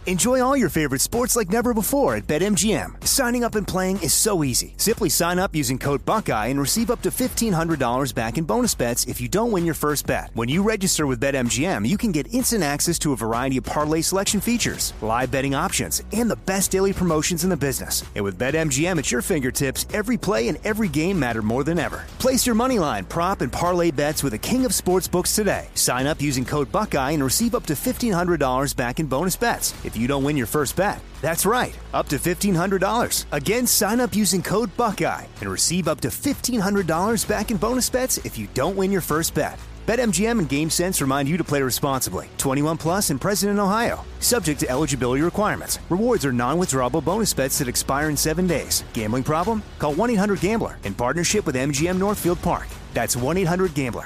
Enjoy all your favorite sports like never before at BetMGM. Signing up and playing is so easy. Simply sign up using code Buckeye and receive up to $1,500 back in bonus bets if you don't win your first bet. When you register with BetMGM, you can get instant access to a variety of parlay selection features, live betting options, and the best daily promotions in the business. And with BetMGM at your fingertips, every play and every game matter more than ever. Place your moneyline, prop, and parlay bets with the king of sportsbooks today. Sign up using code Buckeye and receive up to $1,500 back in bonus bets if you don't win your first bet. That's right, up to $1,500. Again, sign up using code Buckeye and receive up to $1,500 back in bonus bets if you don't win your first bet. BetMGM and GameSense remind you to play responsibly. 21 plus and present in Ohio. Subject to eligibility requirements. Rewards are non-withdrawable bonus bets that expire in 7 days. Gambling problem? Call 1-800-GAMBLER in partnership with MGM Northfield Park. That's 1-800-GAMBLER.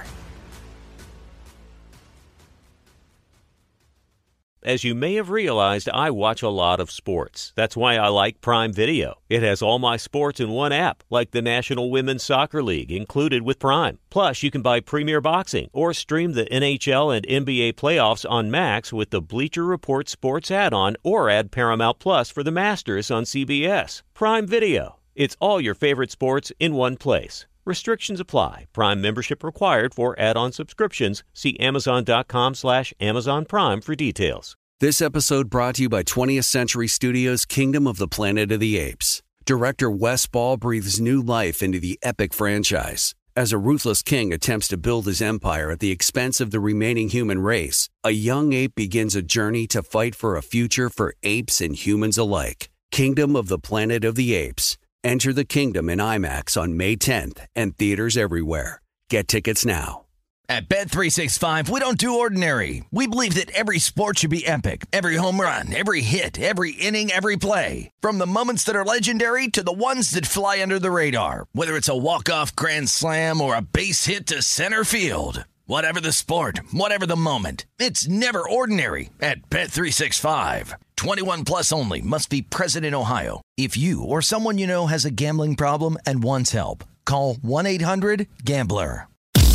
As you may have realized, I watch a lot of sports. That's why I like Prime Video. It has all my sports in one app, like the National Women's Soccer League, included with Prime. Plus, you can buy Premier Boxing or stream the NHL and NBA playoffs on Max with the Bleacher Report Sports add-on, or add Paramount Plus for the Masters on CBS. Prime Video. It's all your favorite sports in one place. Restrictions apply. Prime membership required for add-on subscriptions. See Amazon.com/Amazon Prime for details. This episode brought to you by 20th Century Studios' Kingdom of the Planet of the Apes. Director Wes Ball breathes new life into the epic franchise. As a ruthless king attempts to build his empire at the expense of the remaining human race, a young ape begins a journey to fight for a future for apes and humans alike. Kingdom of the Planet of the Apes. Enter the kingdom in IMAX on May 10th and theaters everywhere. Get tickets now. At Bet365, we don't do ordinary. We believe that every sport should be epic. Every home run, every hit, every inning, every play. From the moments that are legendary to the ones that fly under the radar. Whether it's a walk-off grand slam or a base hit to center field. Whatever the sport, whatever the moment, it's never ordinary at Bet365. 21 plus only. Must be present in Ohio. If you or someone you know has a gambling problem and wants help, call 1-800-GAMBLER.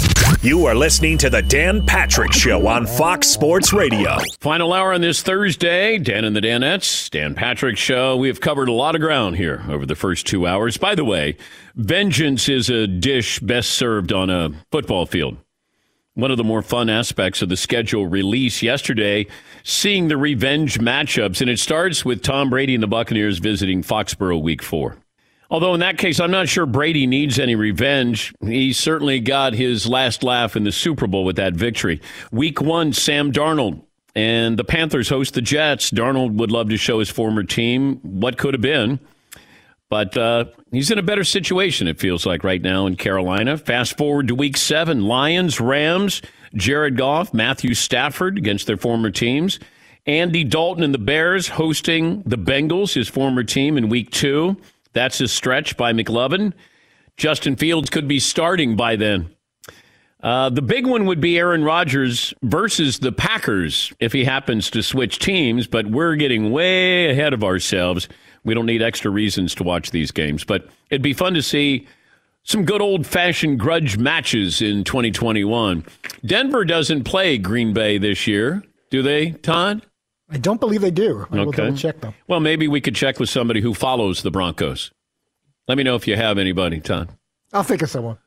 You are listening to the Dan Patrick Show on Fox Sports Radio. Final hour on this Thursday. Dan and the Danettes, Dan Patrick Show. We have covered a lot of ground here over the first 2 hours. By the way, vengeance is a dish best served on a football field. One of the more fun aspects of the schedule release yesterday, seeing the revenge matchups, and it starts with Tom Brady and the Buccaneers visiting Foxborough Week 4. Although in that case, I'm not sure Brady needs any revenge. He certainly got his last laugh in the Super Bowl with that victory. Week 1, Sam Darnold and the Panthers host the Jets. Darnold would love to show his former team what could have been. But he's in a better situation, it feels like, right now in Carolina. Fast forward to Week 7, Lions, Rams, Jared Goff, Matthew Stafford against their former teams. Andy Dalton and the Bears hosting the Bengals, his former team, in Week 2. That's a stretch by McLovin. Justin Fields could be starting by then. The big one would be Aaron Rodgers versus the Packers if he happens to switch teams, but we're getting way ahead of ourselves. We don't need extra reasons to watch these games, but it'd be fun to see some good old-fashioned grudge matches in 2021. Denver doesn't play Green Bay this year, do they, Todd? I don't believe they do. I will double check them. Well, maybe we could check with somebody who follows the Broncos. Let me know if you have anybody, Todd. I'll think of someone.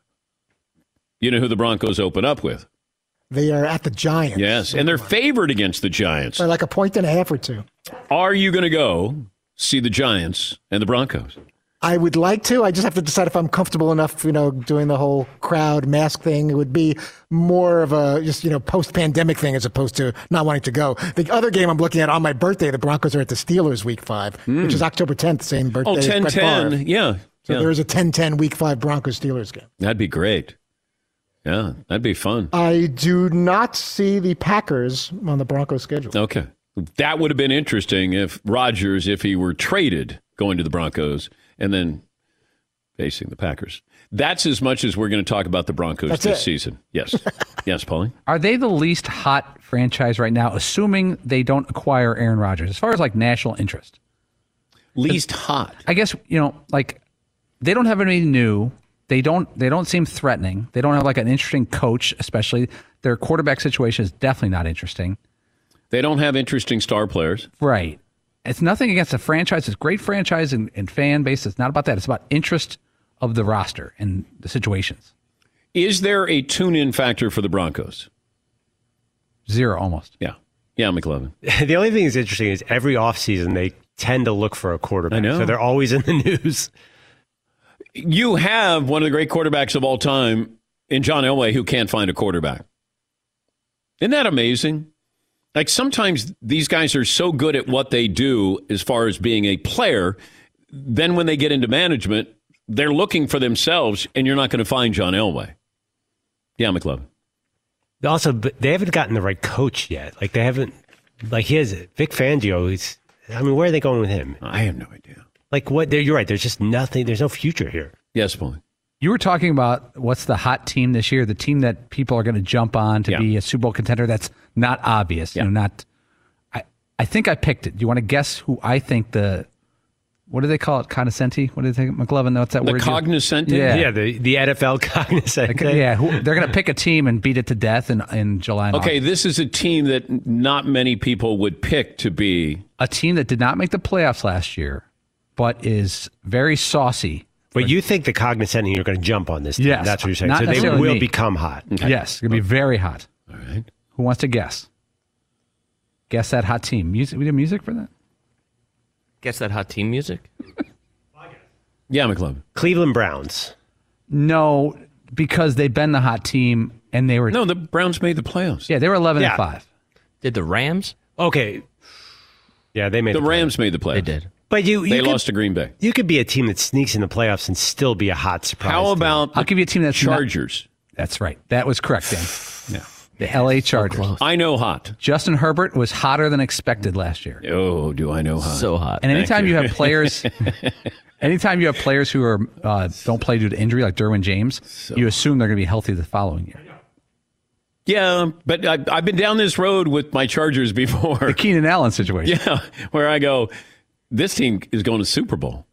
You know who the Broncos open up with? They are at the Giants. Yes, and they're favored against the Giants. By like a point and a half or two. Are you going to go see the Giants and the Broncos? I would like to. I just have to decide if I'm comfortable enough, doing the whole crowd mask thing. It would be more of a just, post-pandemic thing as opposed to not wanting to go. The other game I'm looking at on my birthday, the Broncos are at the Steelers Week 5, which is October 10th, same birthday. Oh, 10-10, yeah. So there is a 10-10 Week 5 Broncos-Steelers game. That'd be great. Yeah, that'd be fun. I do not see the Packers on the Broncos schedule. Okay. That would have been interesting if Rodgers, if he were traded going to the Broncos and then facing the Packers. That's as much as we're going to talk about the Broncos this season. Yes. Yes, Paulie? Are they the least hot franchise right now, assuming they don't acquire Aaron Rodgers, as far as like national interest? Least hot? I guess, they don't have anything new. They don't seem threatening. They don't have like an interesting coach, especially. Their quarterback situation is definitely not interesting. They don't have interesting star players. Right. It's nothing against the franchise. It's a great franchise and fan base. It's not about that. It's about interest of the roster and the situations. Is there a tune-in factor for the Broncos? 0 almost. Yeah. Yeah, McLovin. The only thing that's interesting is every offseason they tend to look for a quarterback. I know. So they're always in the news. You have one of the great quarterbacks of all time in John Elway who can't find a quarterback. Isn't that amazing? Like sometimes these guys are so good at what they do as far as being a player, then when they get into management, they're looking for themselves, and you're not going to find John Elway. Yeah, McLovin. Also, they haven't gotten the right coach yet. Like they haven't, like he has Vic Fangio. Where are they going with him? I have no idea. Like what? You're right. There's just nothing. There's no future here. Yes, Paul. You were talking about what's the hot team this year, the team that people are going to jump on to be a Super Bowl contender. That's not obvious. Yeah. Not. I think I picked it. Do you want to guess who I think what do they call it? Cognoscenti? What do you think, McLovin? What's that the word? Cognoscenti? Yeah, the NFL cognoscenti. Yeah, they're going to pick a team and beat it to death in July and Okay, August. this is a team that not many people would pick to be. A team that did not make the playoffs last year, but is very saucy. But you think the cognoscenti are going to jump on this team. Yes. That's what you're saying. Not So they necessarily will me. become hot. Okay. Yes, it's going to be very hot. All right. Who wants to guess? Guess that hot team. Music. We did music for that? Guess that hot team music? Yeah, McLovin. Cleveland Browns. No, because they've been the hot team and they were. No, the Browns made the playoffs. Yeah, they were 11-5. Did the Rams? Okay. Yeah, they made The Rams made the playoffs. They did. But They lost to Green Bay. You could be a team that sneaks in the playoffs and still be a hot surprise. How team. about I'll give you a team that's not- Chargers? That's right. That was correct, Dan. Yeah. The LA Chargers. close. I know hot. Justin Herbert was hotter than expected last year. Oh, do I know hot? So hot. And anytime you have players, who are don't play due to injury, like Derwin James, you assume they're going to be healthy the following year. Yeah, but I've been down this road with my Chargers before. The Keenan Allen situation. Yeah, where I go, this team is going to Super Bowl.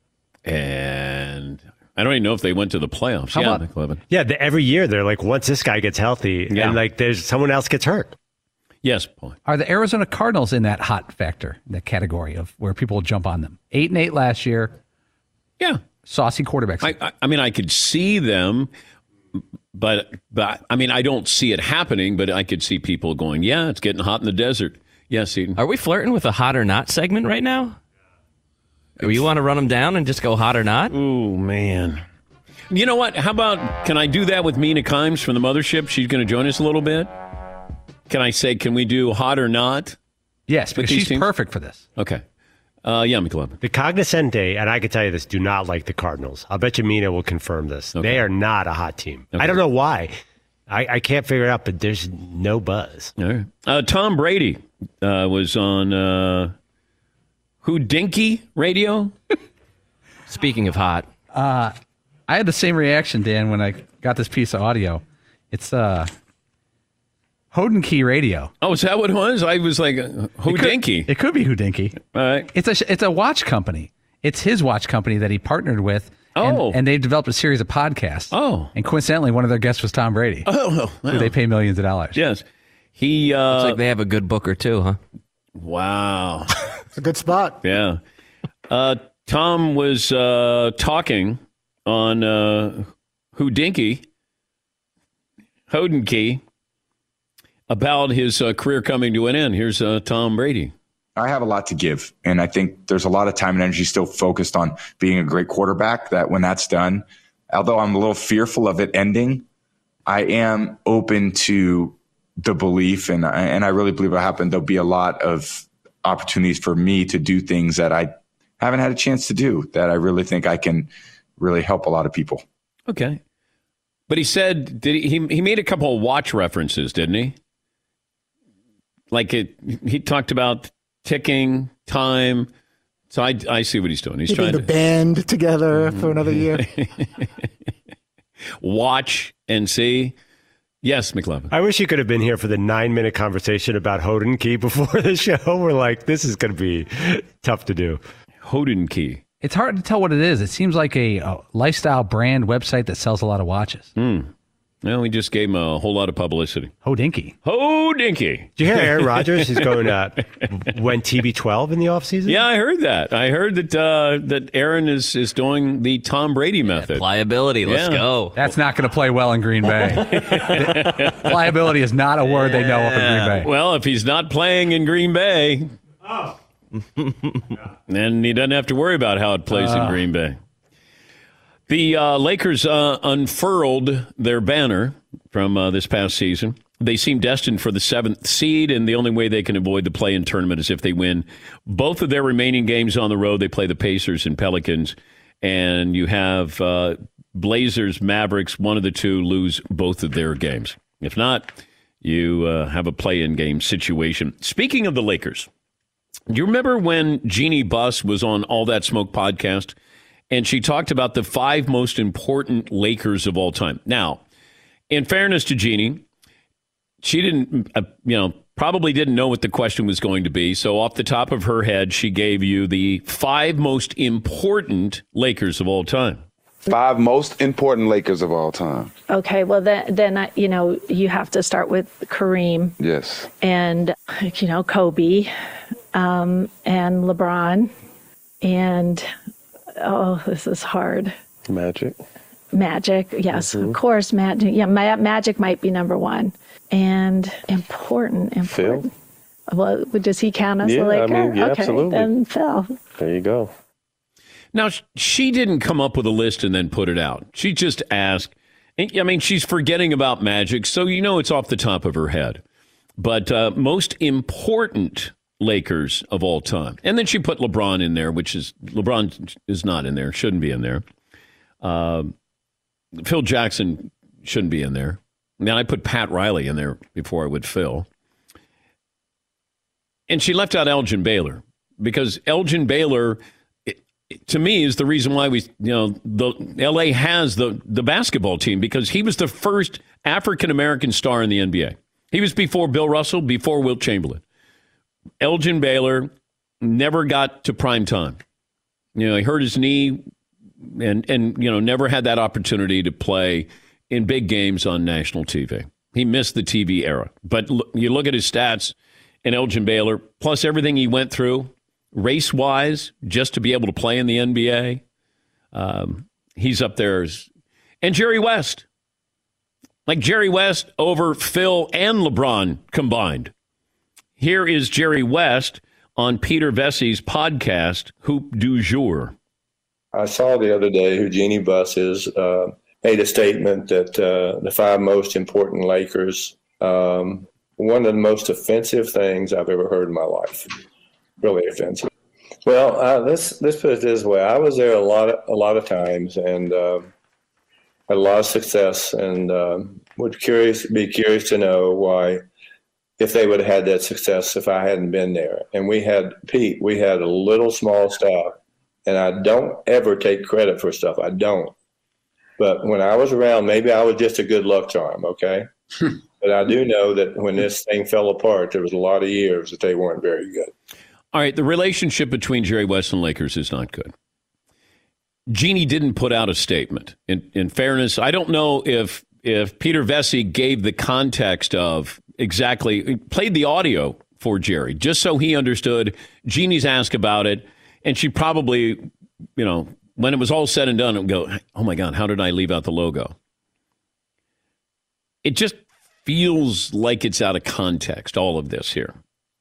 And I don't even know if they went to the playoffs. How about- McLevin. Yeah, every year they're like, once this guy gets healthy, and like there's someone else gets hurt. Yes, Paul. Are the Arizona Cardinals in that hot factor, that category of where people will jump on them? 8-8 last year. Yeah. Saucy quarterbacks. I mean, I could see them, but I mean, I don't see it happening, but I could see people going, yeah, it's getting hot in the desert. Yes, Eden. Are we flirting with a hot or not segment right now? Or you want to run them down and just go hot or not? Oh, man. You know what? How about, can I do that with Mina Kimes from the Mothership? She's going to join us a little bit. Can I say, can we do hot or not? Yes, because these she's teams? perfect for this. Okay. Yeah, McLovin. The cognoscenti, and I can tell you this, do not like the Cardinals. I'll bet you Mina will confirm this. Okay. They are not a hot team. Okay. I don't know why. I can't figure it out, but there's no buzz. All right. Tom Brady was on Who Dinky Radio. Speaking of hot. I had the same reaction, Dan, when I got this piece of audio. It's Hodenky Radio. Oh, is that what it was? I was like, Who Dinky? It could be Houdinky. All right. It's a watch company. It's his watch company that he partnered with. And they've developed a series of podcasts. Oh. And coincidentally, one of their guests was Tom Brady. Oh, wow. Who they pay millions of dollars. Yes. He. Looks like they have a good booker too, huh? Wow. It's a good spot. Yeah. Tom was talking on Houdinky about his career coming to an end. Here's Tom Brady. I have a lot to give, and I think there's a lot of time and energy still focused on being a great quarterback, that when that's done, although I'm a little fearful of it ending, I am open to the belief, and I really believe it'll happen. There'll be a lot of opportunities for me to do things that I haven't had a chance to do, that I really think I can really help a lot of people. Okay. But he said, he made a couple of watch references, didn't he? Like he talked about ticking time. So I see what he's doing. He's Keeping trying the to band together for another year. watch and see. Yes, McLevin. I wish you could have been here for the 9-minute conversation about Hodenky before the show. We're like, this is going to be tough to do. Hodenky. It's hard to tell what it is. It seems like a lifestyle brand website that sells a lot of watches. Well, we just gave him a whole lot of publicity. Hodinky. Hodinky. Did you hear Aaron Rodgers is going went TB12 in the offseason? Yeah, I heard that. I heard that Aaron is doing the Tom Brady method. Pliability. Let's go. That's not going to play well in Green Bay. Pliability is not a word they know up in Green Bay. Well, if he's not playing in Green Bay, then he doesn't have to worry about how it plays in Green Bay. The Lakers unfurled their banner from this past season. They seem destined for the 7th seed, and the only way they can avoid the play-in tournament is if they win both of their remaining games on the road. They play the Pacers and Pelicans, and you have Blazers, Mavericks, one of the two lose both of their games. If not, you have a play-in game situation. Speaking of the Lakers, do you remember when Jeannie Buss was on All That Smoke podcast? And she talked about the 5 most important Lakers of all time. Now, in fairness to Jeannie, she didn't, probably didn't know what the question was going to be. So off the top of her head, she gave you the 5 most important Lakers of all time. 5 most important Lakers of all time. Okay, well, then you have to start with Kareem. Yes. And, Kobe and LeBron and... Oh, this is hard. Magic, yes, of course, Magic. Yeah, Magic might be number 1. And important. Phil? Well, does he count as a Laker? Okay, absolutely. Then Phil. There you go. Now, she didn't come up with a list and then put it out. She just asked. I mean, she's forgetting about Magic, so it's off the top of her head. But most important Lakers of all time. And then she put LeBron in there, LeBron is not in there, shouldn't be in there. Phil Jackson shouldn't be in there. Now, I put Pat Riley in there before I would Phil. And she left out Elgin Baylor, because Elgin Baylor, to me, is the reason why the LA has the basketball team, because he was the first African-American star in the NBA. He was before Bill Russell, before Wilt Chamberlain. Elgin Baylor never got to prime time. He hurt his knee and never had that opportunity to play in big games on national TV. He missed the TV era. But you look at his stats in Elgin Baylor, plus everything he went through, race-wise, just to be able to play in the NBA, he's up there. And Jerry West. Like Jerry West over Phil and LeBron combined. Here is Jerry West on Peter Vessey's podcast, Hoop Du Jour. I saw the other day who Jeannie Buss is, made a statement that the 5 most important Lakers, one of the most offensive things I've ever heard in my life. Really offensive. Well, let's put it this way. I was there a lot of times and had a lot of success, and would be curious to know why, if they would have had that success if I hadn't been there. And we had a little small staff, and I don't ever take credit for stuff. I don't. But when I was around, maybe I was just a good luck charm, okay? But I do know that when this thing fell apart, there was a lot of years that they weren't very good. All right, the relationship between Jerry West and Lakers is not good. Jeannie didn't put out a statement. In fairness, I don't know if Peter Vessey gave the context of exactly, played the audio for Jerry, just so he understood. Jeannie's asked about it, and she probably, when it was all said and done, it would go, oh my God, how did I leave out the logo? It just feels like it's out of context, all of this here.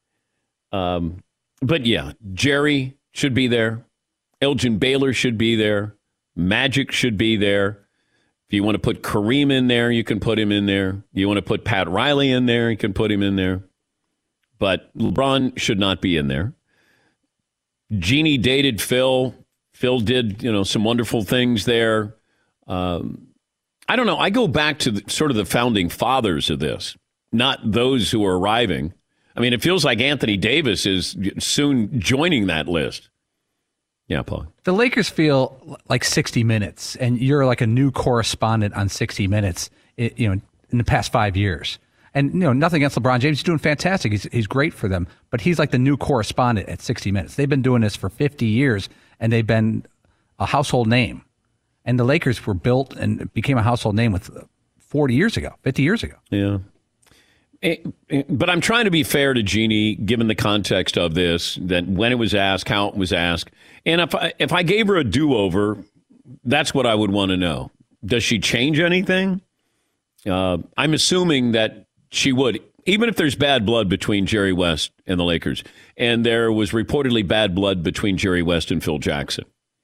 But yeah, Jerry should be there. Elgin Baylor should be there. Magic should be there. If you want to put Kareem in there, you can put him in there. You want to put Pat Riley in there, you can put him in there. But LeBron should not be in there. Jeannie dated Phil. Phil did, some wonderful things there. I don't know. I go back to sort of the founding fathers of this, not those who are arriving. I mean, it feels like Anthony Davis is soon joining that list. Yeah, Paul. The Lakers feel like 60 Minutes, and you're like a new correspondent on 60 Minutes, in the past 5 years. And, nothing against LeBron James. He's doing fantastic. He's great for them. But he's like the new correspondent at 60 Minutes. They've been doing this for 50 years, and they've been a household name. And the Lakers were built and became a household name with 40 years ago, 50 years ago. Yeah. But I'm trying to be fair to Jeannie, given the context of this, that when it was asked, how it was asked. And if I gave her a do-over, that's what I would want to know. Does she change anything? I'm assuming that she would, even if there's bad blood between Jerry West and the Lakers. And there was reportedly bad blood between Jerry West and Phil Jackson.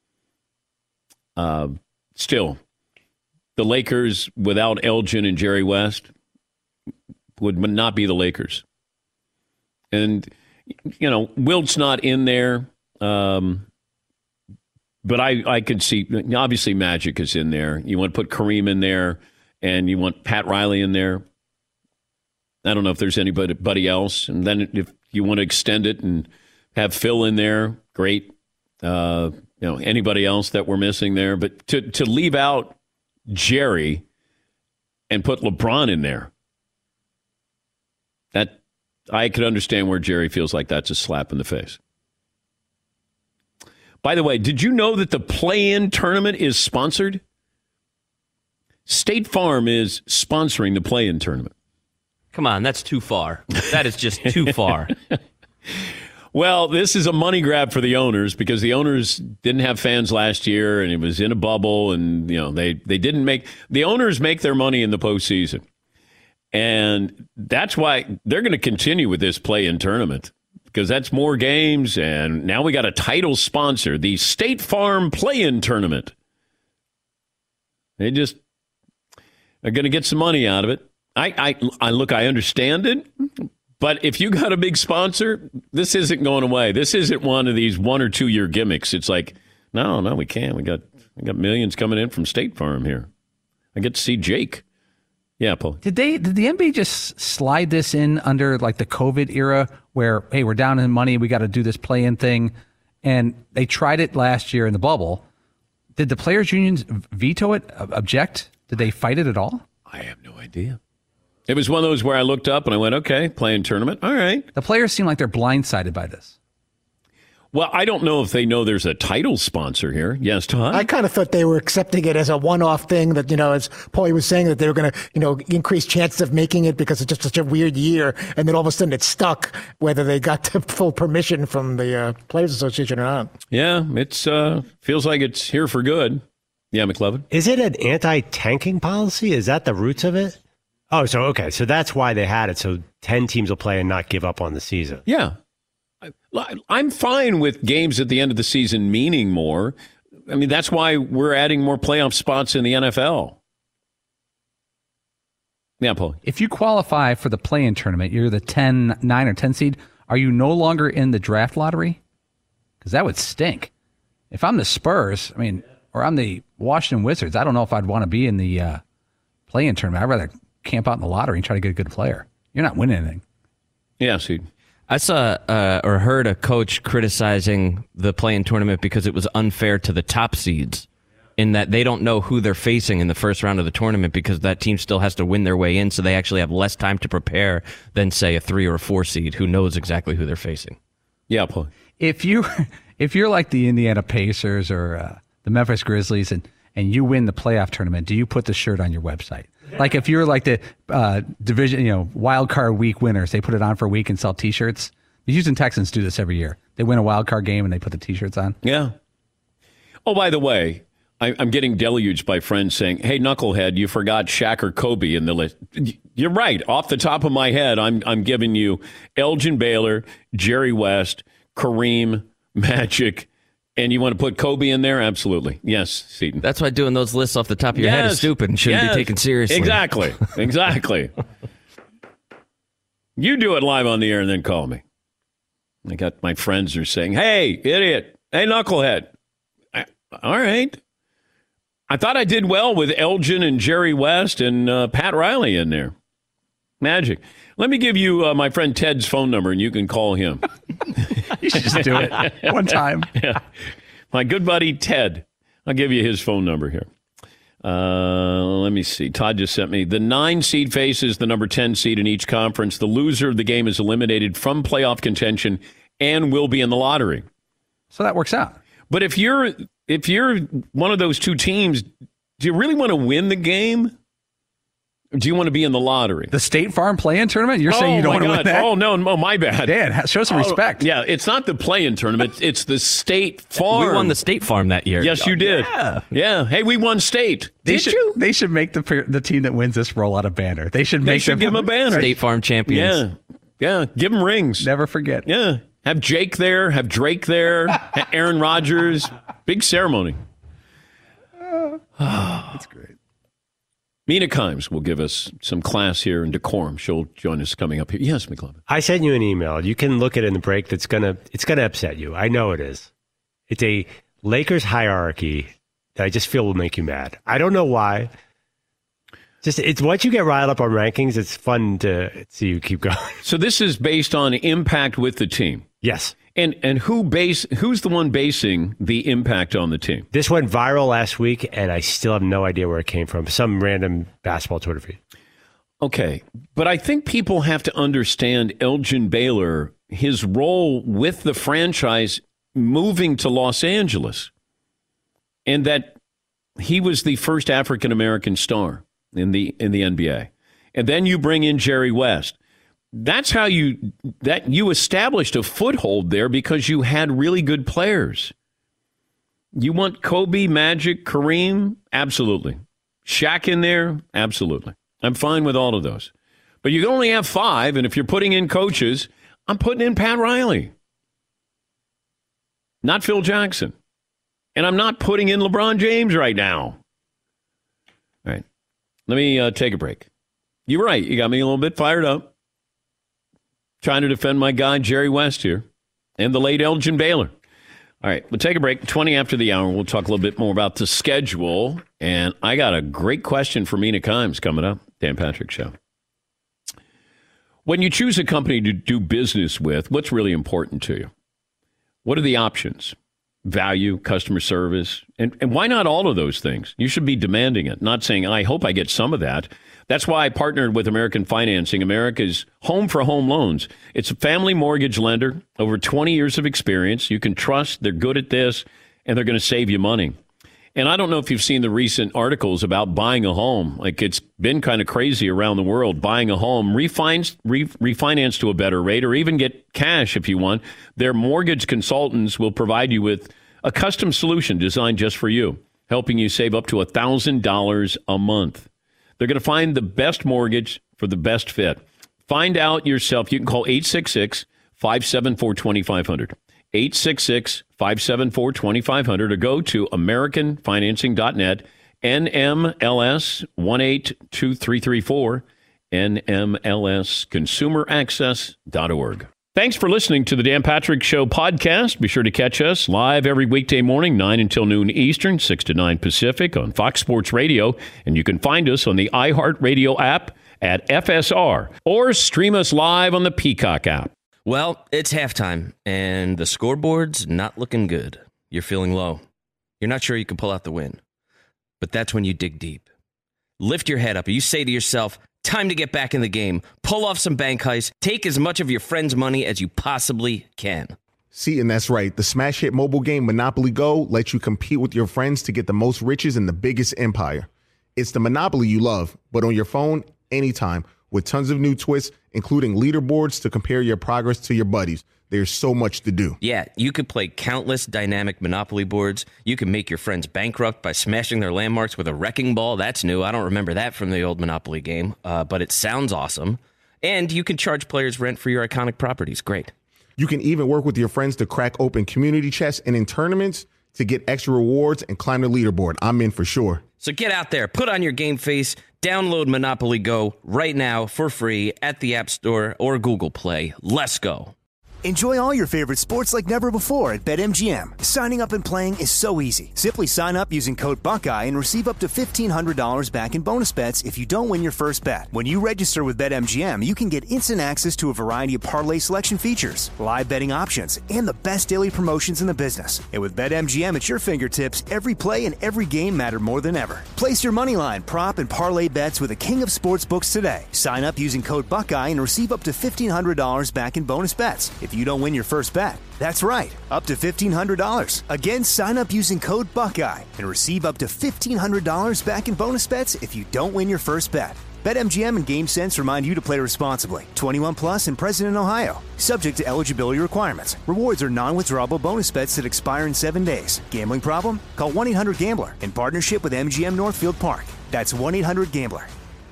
Still, the Lakers without Elgin and Jerry West would not be the Lakers. And, Wilt's not in there. But I could see, obviously Magic is in there. You want to put Kareem in there, and you want Pat Riley in there. I don't know if there's anybody else. And then if you want to extend it and have Phil in there, great. Anybody else that we're missing there. But to leave out Jerry and put LeBron in there, that I could understand where Jerry feels like that's a slap in the face. By the way, did you know that the play-in tournament is sponsored? State Farm is sponsoring the play-in tournament. Come on, that's too far. That is just too far. Well, this is a money grab for the owners because the owners didn't have fans last year and it was in a bubble, and they didn't make the owners make their money in the postseason. And that's why they're going to continue with this play-in tournament because that's more games. And now we got a title sponsor, the State Farm play-in tournament. They just are going to get some money out of it. I understand it. But if you got a big sponsor, this isn't going away. This isn't one of these 1 or 2 year gimmicks. It's like, no, we can't. We got millions coming in from State Farm here. I get to see Jake. Yeah, Paul. Did the NBA just slide this in under like the COVID era where, hey, we're down in money, we got to do this play-in thing, and they tried it last year in the bubble. Did the players' unions veto it, object? Did they fight it at all? I have no idea. It was one of those where I looked up and I went, okay, play-in tournament. All right. The players seem like they're blindsided by this. Well, I don't know if they know there's a title sponsor here. Yes, Todd? I kind of thought they were accepting it as a one-off thing that, as Paulie was saying, that they were going to, increase chances of making it because it's just such a weird year. And then all of a sudden it stuck, whether they got the full permission from the Players Association or not. Yeah, it's feels like it's here for good. Yeah, McLovin? Is it an anti-tanking policy? Is that the roots of it? Oh, so that's why they had it. So 10 teams will play and not give up on the season. Yeah. I'm fine with games at the end of the season meaning more. I mean, that's why we're adding more playoff spots in the NFL. Yeah, Paul. If you qualify for the play-in tournament, you're the 9 or 10 seed. Are you no longer in the draft lottery? Because that would stink. If I'm the Spurs, or I'm the Washington Wizards, I don't know if I'd want to be in the play-in tournament. I'd rather camp out in the lottery and try to get a good player. You're not winning anything. Yeah, see. I saw or heard a coach criticizing the play-in tournament because it was unfair to the top seeds in that they don't know who they're facing in the first round of the tournament because that team still has to win their way in, so they actually have less time to prepare than, say, a 3 or a 4 seed who knows exactly who they're facing. Yeah, Paul. If you're like the Indiana Pacers or the Memphis Grizzlies and you win the playoff tournament, do you put the shirt on your website? Like if you're like the division, wild card week winners, they put it on for a week and sell T-shirts. The Houston Texans do this every year. They win a wild card game and they put the T-shirts on. Yeah. Oh, by the way, I'm getting deluged by friends saying, "Hey, knucklehead, you forgot Shaq or Kobe in the list." You're right. Off the top of my head, I'm giving you Elgin Baylor, Jerry West, Kareem, Magic. And you want to put Kobe in there? Absolutely. Yes, Seton. That's why doing those lists off the top of your head is stupid and shouldn't be taken seriously. Exactly. You do it live on the air and then call me. I got my friends are saying, "Hey, idiot. Hey, knucklehead." All right. I thought I did well with Elgin and Jerry West and Pat Riley in there. Magic. Let me give you my friend Ted's phone number, and you can call him. You should just do it one time. Yeah. My good buddy Ted. I'll give you his phone number here. Let me see. Todd just sent me. The 9 seed faces the number 10 seed in each conference. The loser of the game is eliminated from playoff contention and will be in the lottery. So that works out. But if you're one of those two teams, do you really want to win the game? Do you want to be in the lottery? The State Farm play-in tournament? You're saying you don't want to win that? Oh, no, my bad. Dan, show some respect. Yeah, it's not the play-in tournament. It's the State Farm. We won the State Farm that year. Yes, you did. Yeah. Hey, we won state. Did you? They should make the team that wins this roll out a banner. They should give them a banner. State Farm champions. Yeah. Give them rings. Never forget. Yeah. Have Jake there. Have Drake there. Aaron Rodgers. Big ceremony. That's great. Mina Kimes will give us some class here in decorum. She'll join us coming up here. Yes, McLovin. I sent you an email. You can look at it in the break. It's gonna upset you. I know it is. It's a Lakers hierarchy that I just feel will make you mad. I don't know why. It's once you get riled up on rankings, it's fun to see you keep going. So this is based on impact with the team. Yes. And who's the one basing the impact on the team? This went viral last week, and I still have no idea where it came from. Some random basketball Twitter feed. Okay, but I think people have to understand Elgin Baylor, his role with the franchise moving to Los Angeles, and that he was the first African-American star in the NBA. And then you bring in Jerry West. That's how you established a foothold there because you had really good players. You want Kobe, Magic, Kareem? Absolutely. Shaq in there? Absolutely. I'm fine with all of those. But you only have 5, and if you're putting in coaches, I'm putting in Pat Riley. Not Phil Jackson. And I'm not putting in LeBron James right now. All right. Let me take a break. You're right. You got me a little bit fired up. Trying to defend my guy, Jerry West here, and the late Elgin Baylor. All right, we'll take a break. 20 after the hour, we'll talk a little bit more about the schedule. And I got a great question for Mina Kimes coming up. Dan Patrick Show. When you choose a company to do business with, what's really important to you? What are the options? Value, customer service, and why not all of those things? You should be demanding it, not saying, I hope I get some of that. That's why I partnered with American Financing, America's home for home loans. It's a family mortgage lender, over 20 years of experience. You can trust they're good at this, and they're going to save you money. And I don't know if you've seen the recent articles about buying a home. Like, it's been kind of crazy around the world. Buying a home, refinance to a better rate, or even get cash if you want. Their mortgage consultants will provide you with a custom solution designed just for you, helping you save up to $1,000 a month. They're going to find the best mortgage for the best fit. Find out yourself. You can call 866-574-2500. 866-574-2500 or go to AmericanFinancing.net, NMLS 182334, NMLSConsumerAccess.org. Thanks for listening to the Dan Patrick Show podcast. Be sure to catch us live every weekday morning, 9 until noon Eastern, 6 to 9 Pacific on Fox Sports Radio. And you can find us on the iHeartRadio app at FSR or stream us live on the Peacock app. Well, it's halftime, and the scoreboard's not looking good. You're feeling low. You're not sure you can pull out the win. But that's when you dig deep. Lift your head up, and you say to yourself, time to get back in the game. Pull off some bank heists. Take as much of your friend's money as you possibly can. See, and that's right. The smash hit mobile game Monopoly Go lets you compete with your friends to get the most riches in the biggest empire. It's the Monopoly you love, but on your phone, anytime, with tons of new twists, including leaderboards to compare your progress to your buddies. There's so much to do. Yeah, you could play countless dynamic Monopoly boards. You can make your friends bankrupt by smashing their landmarks with a wrecking ball. That's new. I don't remember that from the old Monopoly game, but it sounds awesome. And you can charge players rent for your iconic properties. Great. You can even work with your friends to crack open community chests and in tournaments to get extra rewards and climb the leaderboard. I'm in for sure. So get out there, put on your game face, download Monopoly Go right now for free at the App Store or Google Play. Let's go. Enjoy all your favorite sports like never before at BetMGM. Signing up and playing is so easy. Simply sign up using code Buckeye and receive up to $1,500 back in bonus bets if you don't win your first bet. When you register with BetMGM, you can get instant access to a variety of parlay selection features, live betting options, and the best daily promotions in the business. And with BetMGM at your fingertips, every play and every game matter more than ever. Place your moneyline, prop, and parlay bets with the king of sportsbooks today. Sign up using code Buckeye and receive up to $1,500 back in bonus bets if you don't win your first bet. That's right, up to $1,500. Again, sign up using code Buckeye and receive up to $1,500 back in bonus bets if you don't win your first bet. BetMGM and GameSense remind you to play responsibly. 21 plus and present in Ohio. Subject to eligibility requirements. Rewards are non-withdrawable bonus bets that expire in 7 days. Gambling problem? Call 1-800-GAMBLER in partnership with MGM Northfield Park. That's 1-800-GAMBLER.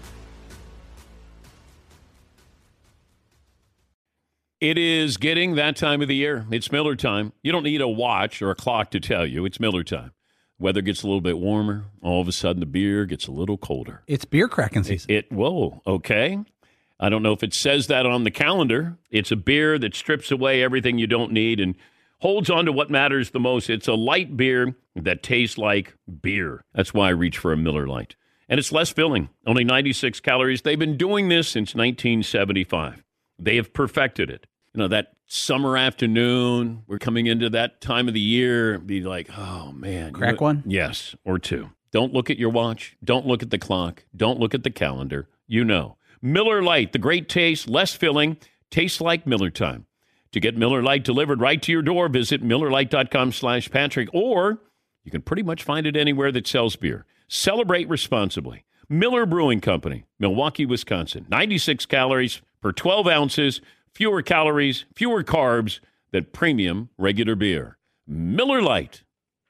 It is getting that time of the year. It's Miller time. You don't need a watch or a clock to tell you. It's Miller time. Weather gets a little bit warmer. All of a sudden, the beer gets a little colder. It's beer cracking season. Whoa, okay. I don't know if it says that on the calendar. It's a beer that strips away everything you don't need and holds on to what matters the most. It's a light beer that tastes like beer. That's why I reach for a Miller Lite. And it's less filling, only 96 calories. They've been doing this since 1975. They have perfected it. You know, that summer afternoon, we're coming into that time of the year, be like, oh, man. Crack one? Yes, or two. Don't look at your watch. Don't look at the clock. Don't look at the calendar. You know. Miller Lite, the great taste, less filling, tastes like Miller time. To get Miller Lite delivered right to your door, visit MillerLite.com/Patrick, or you can pretty much find it anywhere that sells beer. Celebrate responsibly. Miller Brewing Company, Milwaukee, Wisconsin. 96 calories per 12 ounces. Fewer calories, fewer carbs than premium regular beer. Miller Lite.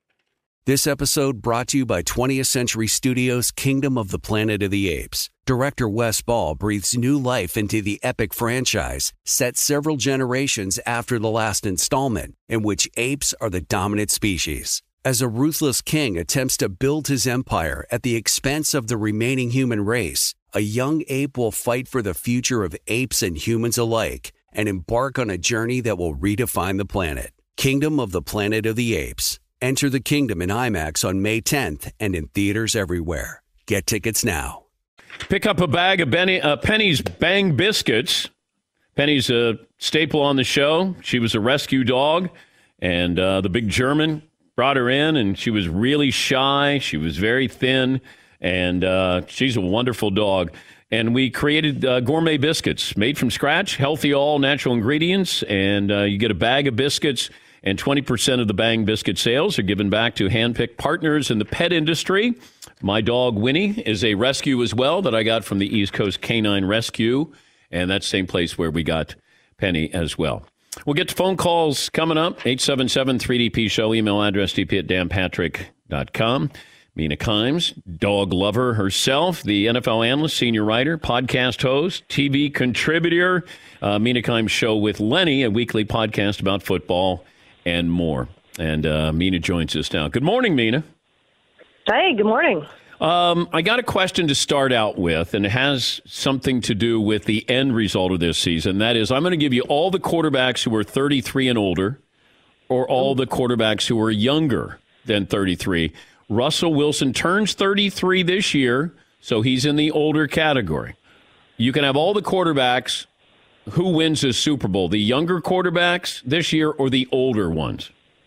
This episode brought to you by 20th Century Studios' Kingdom of the Planet of the Apes. Director Wes Ball breathes new life into the epic franchise, set several generations after the last installment, in which apes are the dominant species. As a ruthless king attempts to build his empire at the expense of the remaining human race, a young ape will fight for the future of apes and humans alike and embark on a journey that will redefine the planet. Kingdom of the Planet of the Apes. Enter the kingdom in IMAX on May 10th and in theaters everywhere. Get tickets now. Pick up a bag of Penny's Bang Biscuits. Penny's a staple on the show. She was a rescue dog, and the big German brought her in, and she was really shy. She was very thin. And she's a wonderful dog. And we created gourmet biscuits made from scratch, healthy, all natural ingredients. And you get a bag of biscuits, and 20% of the Bang Biscuit sales are given back to hand-picked partners in the pet industry. My dog, Winnie, is a rescue as well that I got from the East Coast Canine Rescue. And that's the same place where we got Penny as well. We'll get to phone calls coming up. 877-3DP-SHOW. Email address dp@danpatrick.com. Mina Kimes, dog lover herself, the NFL analyst, senior writer, podcast host, TV contributor. Mina Kimes Show with Lenny, a weekly podcast about football and more. And Mina joins us now. Good morning, Mina. Hey, good morning. I got a question to start out with, and it has something to do with the end result of this season. That is, I'm going to give you all the quarterbacks who are 33 and older, or all the quarterbacks who are younger than 33. Russell Wilson turns 33 this year, so he's in the older category. You can have all the quarterbacks. Who wins the Super Bowl? The younger quarterbacks this year or the older ones?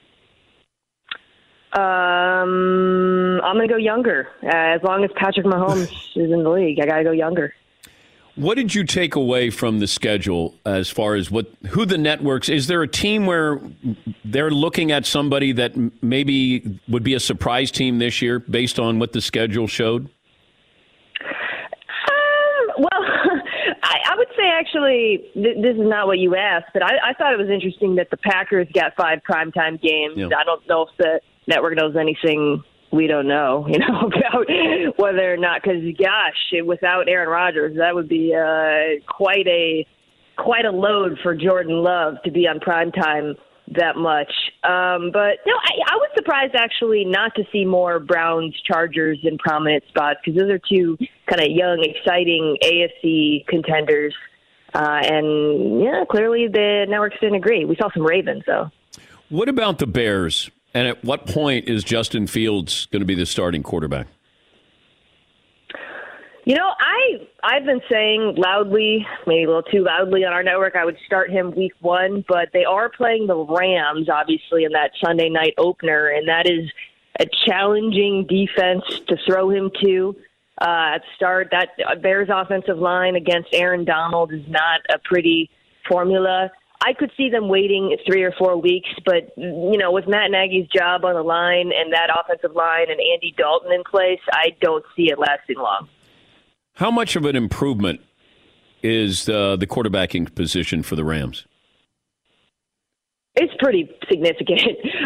I'm going to go younger. As long as Patrick Mahomes is in the league, I got to go younger. What did you take away from the schedule as far as who the networks? Is there a team where they're looking at somebody that maybe would be a surprise team this year based on what the schedule showed? I would say actually this is not what you asked, but I thought it was interesting that the Packers got 5 primetime games. Yeah. I don't know if the network knows anything we don't know, about whether or not, because gosh, without Aaron Rodgers, that would be quite a load for Jordan Love to be on primetime that much. But no, I was surprised actually not to see more Browns Chargers in prominent spots, because those are two kind of young, exciting AFC contenders. And yeah, clearly the networks didn't agree. We saw some Ravens though. What about the Bears? And at what point is Justin Fields going to be the starting quarterback? I've been saying loudly, maybe a little too loudly on our network, I would start him week 1, but they are playing the Rams, obviously, in that Sunday night opener, and that is a challenging defense to throw him to at start. That Bears offensive line against Aaron Donald is not a pretty formula. I could see them waiting 3 or 4 weeks, but, with Matt Nagy's job on the line and that offensive line and Andy Dalton in place, I don't see it lasting long. How much of an improvement is the quarterbacking position for the Rams? It's pretty significant.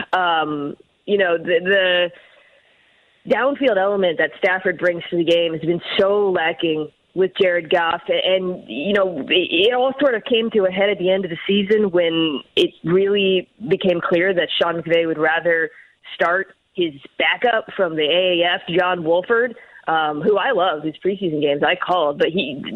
The downfield element that Stafford brings to the game has been so lacking with Jared Goff. And, it all sort of came to a head at the end of the season when it really became clear that Sean McVay would rather start his backup from the AAF, John Wolford, who I love, his preseason games I called. But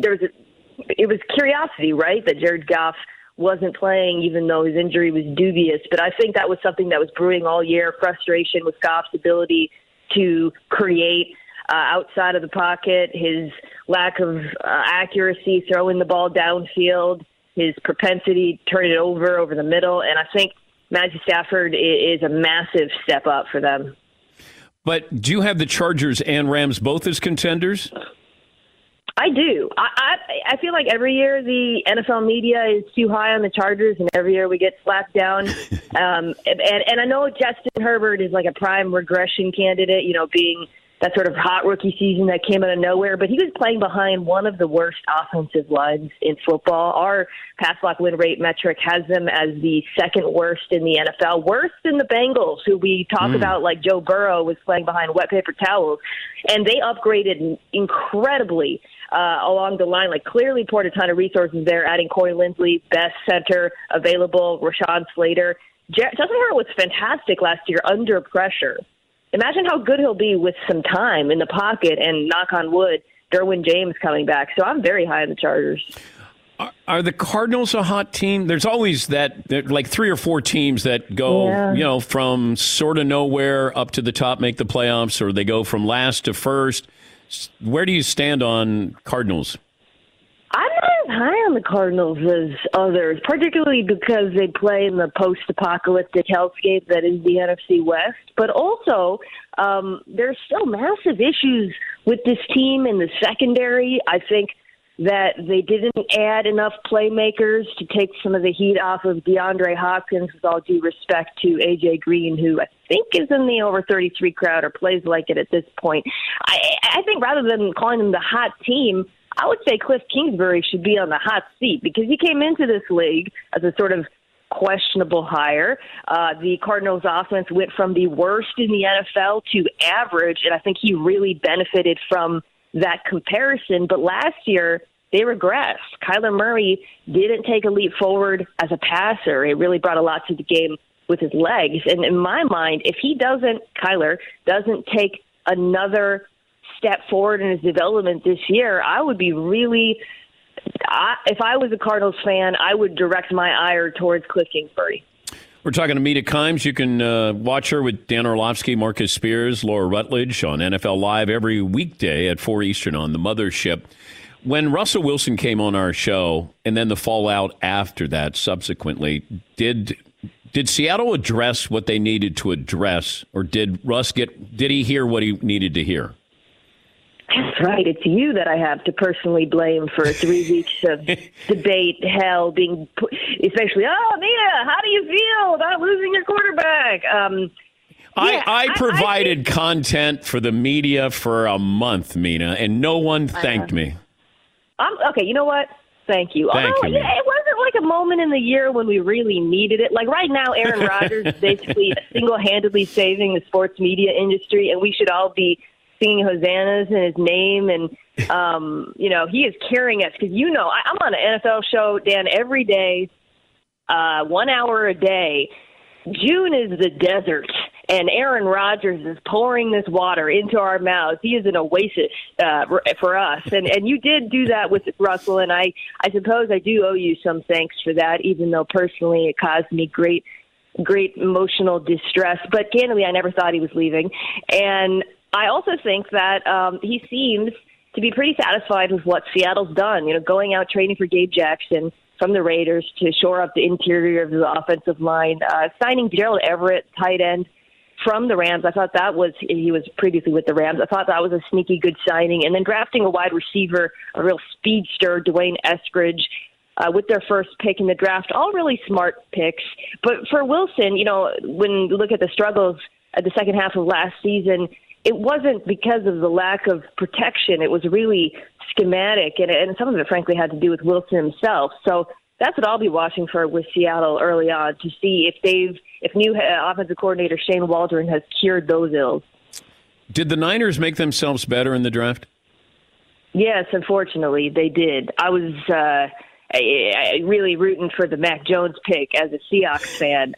it was curiosity, right, that Jared Goff wasn't playing even though his injury was dubious. But I think that was something that was brewing all year, frustration with Goff's ability to create outside of the pocket, his lack of accuracy throwing the ball downfield, his propensity to turn it over the middle. And I think Matthew Stafford is a massive step up for them. But do you have the Chargers and Rams both as contenders? I do. I feel like every year the NFL media is too high on the Chargers, and every year we get slapped down. And I know Justin Herbert is like a prime regression candidate, being that sort of hot rookie season that came out of nowhere, but he was playing behind one of the worst offensive lines in football. Our pass block win rate metric has them as the second worst in the NFL, worse than the Bengals, who we talk about like Joe Burrow was playing behind wet paper towels. And they upgraded incredibly along the line, like clearly poured a ton of resources there, adding Corey Linsley, best center available, Rashawn Slater. Justin Herbert was fantastic last year under pressure. Imagine how good he'll be with some time in the pocket and, knock on wood, Derwin James coming back. So I'm very high on the Chargers. Are the Cardinals a hot team? There's always like 3 or 4 teams that go, from sort of nowhere up to the top, make the playoffs, or they go from last to first. Where do you stand on Cardinals? I'm not as high on the Cardinals as others, particularly because they play in the post-apocalyptic hellscape that is the NFC West. But also, there's still massive issues with this team in the secondary. I think that they didn't add enough playmakers to take some of the heat off of DeAndre Hopkins, with all due respect to A.J. Green, who I think is in the over 33 crowd or plays like it at this point. I think rather than calling them the hot team, I would say Cliff Kingsbury should be on the hot seat because he came into this league as a sort of questionable hire. The Cardinals offense went from the worst in the NFL to average, and I think he really benefited from that comparison. But last year, they regressed. Kyler Murray didn't take a leap forward as a passer. It really brought a lot to the game with his legs. And in my mind, if Kyler doesn't take another step forward in his development this year, I would be if I was a Cardinals fan, I would direct my ire towards Cliff Kingsbury. We're talking to Mita Kimes. You can watch her with Dan Orlovsky, Marcus Spears, Laura Rutledge on NFL Live every weekday at 4 Eastern on the Mothership. When Russell Wilson came on our show, and then the fallout after that subsequently, did Seattle address what they needed to address, or did he hear what he needed to hear? That's right. It's you that I have to personally blame for 3 weeks of debate, hell, being especially, Mia, how do you feel about losing your quarterback? I provided content for the media for a month, Mina, and no one thanked me. Okay, you know what? Thank you. Thank you. It wasn't like a moment in the year when we really needed it. Like right now, Aaron Rodgers is basically single-handedly saving the sports media industry, and we should all be singing hosannas in his name. And, he is carrying us because, I'm on an NFL show, Dan, every day, 1 hour a day. June is the desert, and Aaron Rodgers is pouring this water into our mouths. He is an oasis for us. And you did do that with Russell, and I suppose I do owe you some thanks for that, even though personally it caused me great emotional distress. But candidly, I never thought he was leaving. And I also think that he seems to be pretty satisfied with what Seattle's done, going out trading for Gabe Jackson from the Raiders to shore up the interior of the offensive line, signing Gerald Everett, tight end, from the Rams. I thought he was previously with the Rams. I thought that was a sneaky good signing. And then drafting a wide receiver, a real speedster, Dwayne Eskridge, with their first pick in the draft, all really smart picks. But for Wilson, when you look at the struggles at the second half of last season, it wasn't because of the lack of protection. It was really schematic, and some of it, frankly, had to do with Wilson himself. So that's what I'll be watching for with Seattle early on, to see if new offensive coordinator Shane Waldron has cured those ills. Did the Niners make themselves better in the draft? Yes, unfortunately, they did. I was I really rooting for the Mac Jones pick as a Seahawks fan.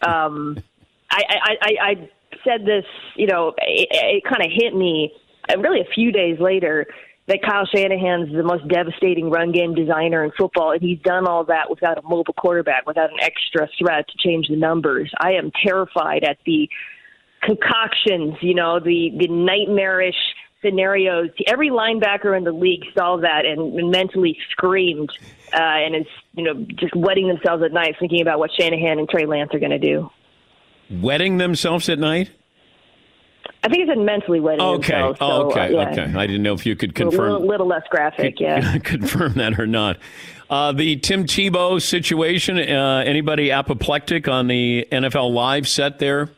I said this, it kind of hit me really a few days later that Kyle Shanahan's the most devastating run game designer in football, and he's done all that without a mobile quarterback, without an extra threat to change the numbers. I am terrified at the concoctions, the nightmarish scenarios. Every linebacker in the league saw that and mentally screamed and is, just wetting themselves at night thinking about what Shanahan and Trey Lance are going to do. Wetting themselves at night? I think it said mentally wetting themselves. Okay. I didn't know if you could confirm. A little less graphic, confirm that or not. The Tim Tebow situation, anybody apoplectic on the NFL Live set there?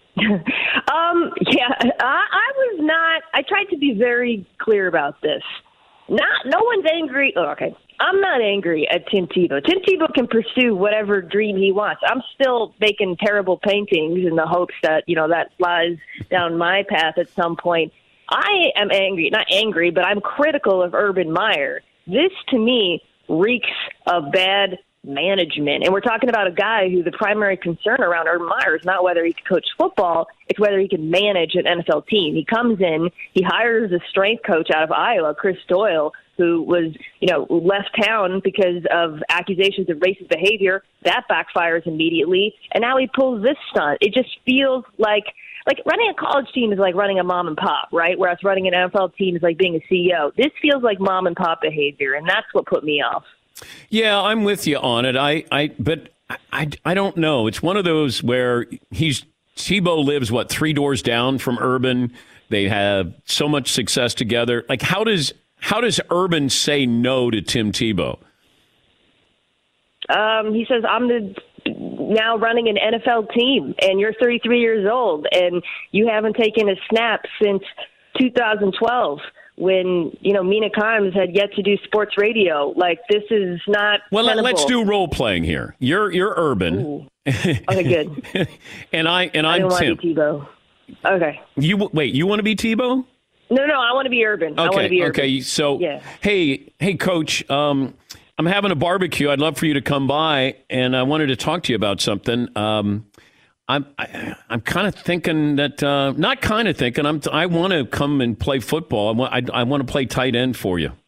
I was not. I tried to be very clear about this. No one's angry. Oh, okay. I'm not angry at Tim Tebow. Tim Tebow can pursue whatever dream he wants. I'm still making terrible paintings in the hopes that, that flies down my path at some point. I am angry, not angry, but I'm critical of Urban Meyer. This, to me, reeks of bad management. And we're talking about a guy who the primary concern around Urban Meyer is not whether he can coach football, it's whether he can manage an NFL team. He comes in, he hires a strength coach out of Iowa, Chris Doyle, who was, left town because of accusations of racist behavior. That backfires immediately. And now he pulls this stunt. It just feels like running a college team is like running a mom and pop, right? Whereas running an NFL team is like being a CEO. This feels like mom and pop behavior, and that's what put me off. Yeah, I'm with you on it. But I don't know. It's one of those where Tebow lives 3 doors down from Urban. They have so much success together. Like, how does Urban say no to Tim Tebow? He says, I'm now running an NFL team, and you're 33 years old, and you haven't taken a snap since 2012. When, Mina Kimes had yet to do sports radio. Like, this is not tenable. Let's do role-playing here. You're Urban. Okay, good. and I'm Tim. I don't want to be Tebow. Okay. You want to be Tebow? No, I want to be Urban. Okay, I want to be Urban. Okay, so, yeah. Hey, Coach, I'm having a barbecue. I'd love for you to come by, and I wanted to talk to you about something. I'm kind of thinking that not kind of thinking. I want to come and play football. I want to play tight end for you.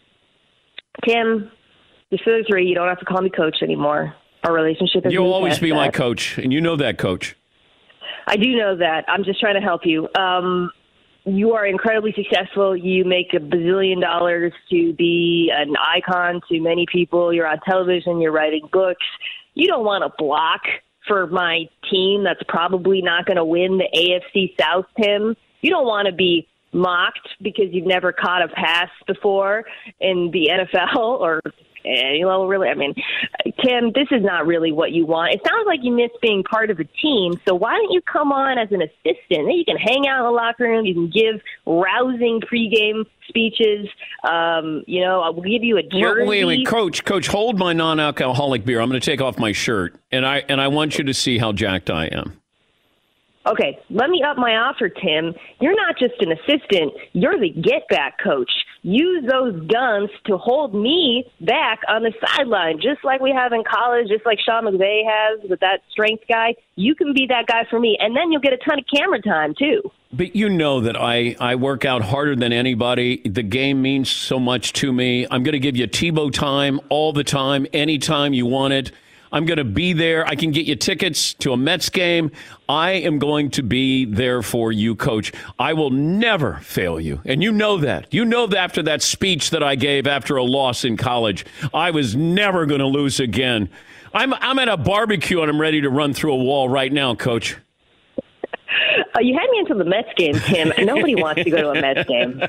Tim, you're 33. You don't have to call me coach anymore. Our relationship is. You'll always be my coach, and you know that, Coach. I do know that. I'm just trying to help you. You are incredibly successful. You make $1 bazillion to be an icon to many people. You're on television. You're writing books. You don't want to block for my team that's probably not going to win the AFC South, Tim. You don't want to be mocked because you've never caught a pass before in the NFL or any level, really. I mean, Tim, this is not really what you want. It sounds like you miss being part of a team, so why don't you come on as an assistant? Then you can hang out in the locker room. You can give rousing pregame speeches. I'll give you a jersey. Wait, Coach, hold my non-alcoholic beer. I'm going to take off my shirt, and I want you to see how jacked I am. Okay, let me up my offer, Tim. You're not just an assistant. You're the get-back coach. Use those guns to hold me back on the sideline, just like we have in college, just like Sean McVay has with that strength guy. You can be that guy for me, and then you'll get a ton of camera time, too. But you know that I work out harder than anybody. The game means so much to me. I'm going to give you Tebow time all the time, anytime you want it. I'm going to be there. I can get you tickets to a Mets game. I am going to be there for you, Coach. I will never fail you. And you know that. You know that after that speech that I gave after a loss in college, I was never going to lose again. I'm at a barbecue and I'm ready to run through a wall right now, Coach. You had me until the Mets game, Tim. Nobody wants to go to a Mets game.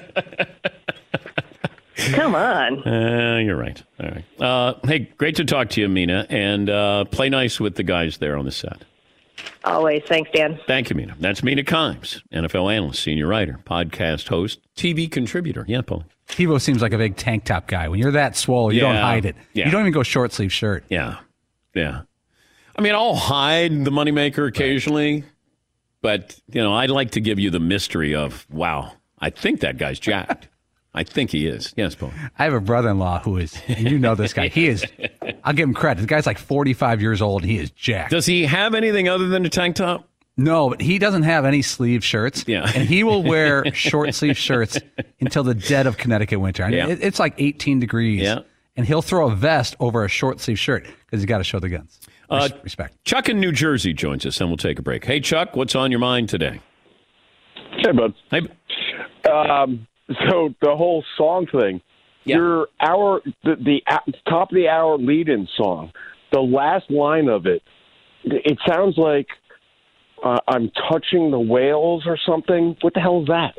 Come on. You're right. All right. Hey, great to talk to you, Mina, and play nice with the guys there on the set. Always. Thanks, Dan. Thank you, Mina. That's Mina Kimes, NFL analyst, senior writer, podcast host, TV contributor. Yeah, Paul. Tebow seems like a big tank top guy. When you're that swole, you don't hide it. Yeah. You don't even go short sleeve shirt. Yeah. Yeah. I mean, I'll hide the moneymaker occasionally, but, I'd like to give you the mystery of, wow, I think that guy's jacked. I think he is. Yes, Paul. I have a brother-in-law who is, and you know this guy. He is, I'll give him credit. The guy's like 45 years old, and he is jacked. Does he have anything other than a tank top? No, but he doesn't have any sleeve shirts. Yeah. And he will wear short sleeve shirts until the dead of Connecticut winter. I mean, it's like 18 degrees. Yeah. And he'll throw a vest over a short sleeve shirt because he's got to show the guns. Respect. Chuck in New Jersey joins us, and we'll take a break. Hey, Chuck, what's on your mind today? Hey, bud. Hey. So the whole song thing, your the top of the hour lead-in song, the last line of it, it sounds like I'm touching the whales or something. What the hell is that?